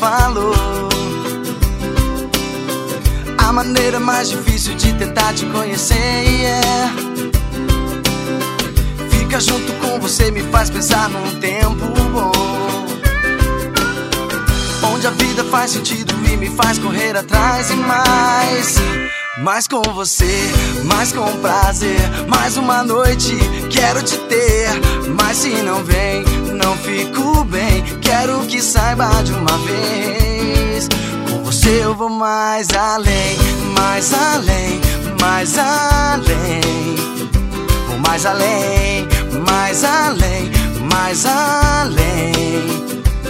falou. A maneira mais difícil de tentar te conhecer, yeah. Ficar junto com você me faz pensar num tempo bom, onde a vida faz sentido e me faz correr atrás e mais. Mais com você, mais com prazer, mais uma noite, quero te ter. Mas se não vem, não fico bem, quero que saiba de uma vez. Com você eu vou mais além, mais além, mais além. Vou mais além, mais além, mais além.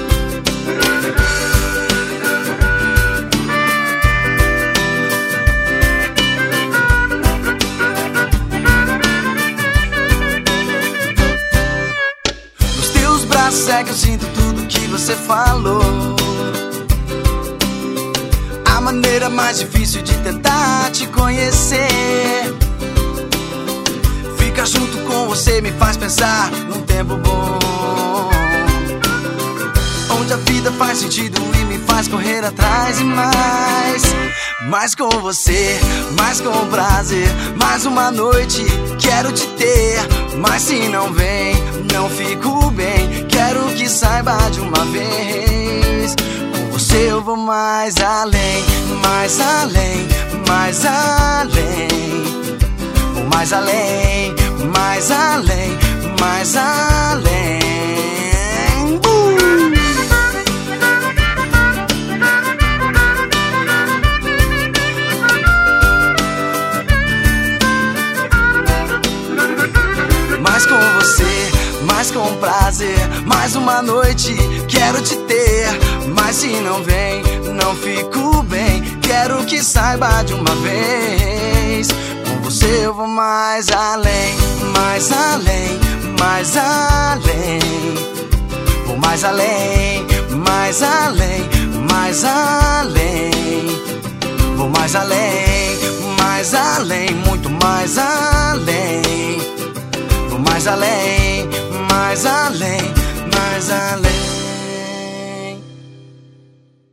É que eu sinto tudo que você falou. A maneira mais difícil de tentar te conhecer. Ficar junto com você me faz pensar num tempo bom, onde a vida faz sentido e me faz correr atrás e mais. Mais com você, mais com prazer, mais uma noite, quero te ter. Mas se não vem, não fico bem, quero que saiba de uma vez. Com você eu vou mais além, mais além, mais além. Vou mais além, mais além, mais além. Mais com você, mais com prazer, mais uma noite, quero te ter. Mas se não vem, não fico bem, quero que saiba de uma vez. Com você eu vou mais além, mais além, mais além. Vou mais além, mais além, mais além. Vou mais além, mais além, muito mais além. Vou mais além, mais além, mais além.